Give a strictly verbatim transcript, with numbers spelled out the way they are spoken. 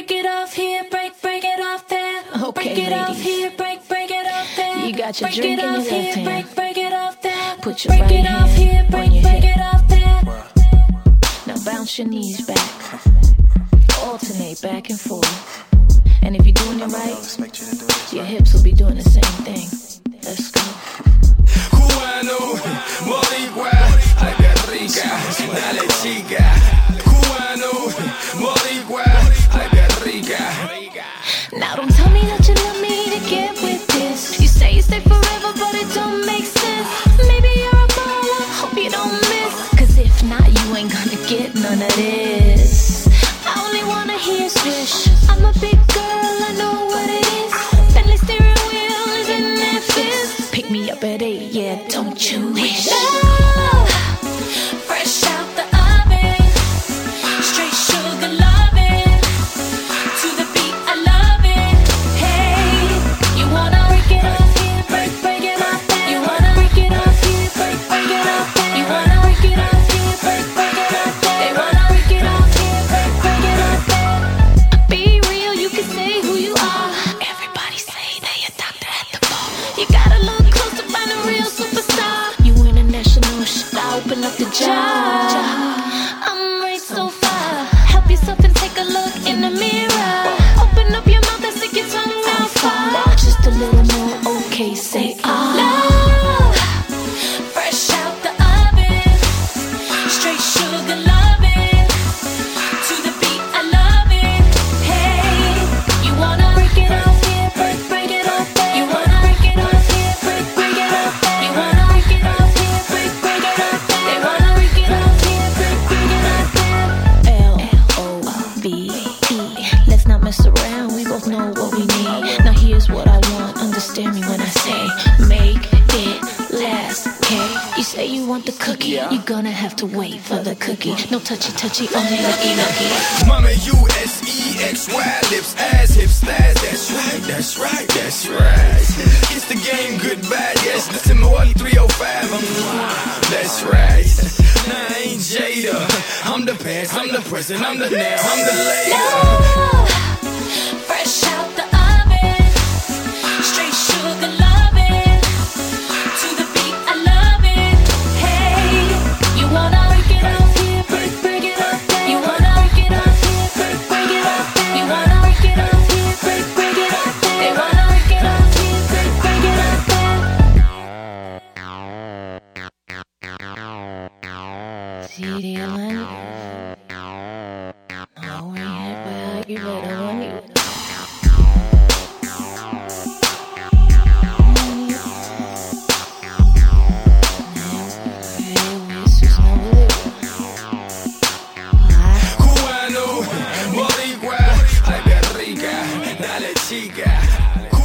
break it off here, break, break it off there. Okay, break it ladies. off here, break, break it off there. You got your break drink it in your off left here, hand. break, break it off there. Put your break right it off hand here, on break, your break hip. it off there. Now bounce your knees back. Alternate back and forth. And if you're doing it right, your hips will be doing the same thing. Let's go. Cubano, boricua, ay qué rica, dale chica. Cubano, boricua, ay qué rica. Now don't tell me that you love me to get with this. You say you stay forever, but it don't make sense. Maybe you're a baller, hope you don't miss. Cause if not, you ain't gonna get none of this. I only wanna hear swish. I'm a big girl, I know what it is. Bentley steering wheel is in Memphis. Pick me up at eight, yeah, don't you wish? Love, fresh out the oven, straight sugar loving. To the beat, I love it. Hey, you wanna break it off here, break, break it off there. You wanna break it off here, break, break it off there. You wanna break it off here, break, break it off there. They wanna break it off here, break, break it off there. Be real, you can say who you are. Everybody say they a doctor at the bar. You gotta look close to find a real superstar. You international, should I open up the job? I'm right so far. Help yourself and take a look in the mirror. Open up your mouth and stick your tongue out far. Just a little more, okay, say ah. Love, fresh out the oven, straight sugar loving. To the beat, I love it. Hey, you wanna break it off here, break, break it off there. You wanna break it off here, break, break it off there. You wanna break it off here, break, break it off there. They wanna break it off here, break, break it off there. L O V E. Let's not mess around, we both know what we need. Now here's what I want, understand me when I say make it last, okay? You say you want the cookie, you're gonna have to wait for the cookie. No touchy touchy, only looky looky. Mama, U S E X Y, lips, ass, hips, thighs. That's right, that's right, that's right. It's the game, goodbye, yes. Listen to one three oh five, that's right. Nah, I ain't Jada. I'm the past, I'm the present, I'm the now, I'm the later. Love, fresh out the oven, straight sugar loving. To the beat, I love it. Hey, you wanna break it off here, break, break it off there. You wanna break it off here, break, break it off there. You wanna break it off here, break, break it off there. They wanna break it off here, break, break it off there. See the line? Oh, we have to give it a one. Cubano, boricua, ay qué rica, dale chica.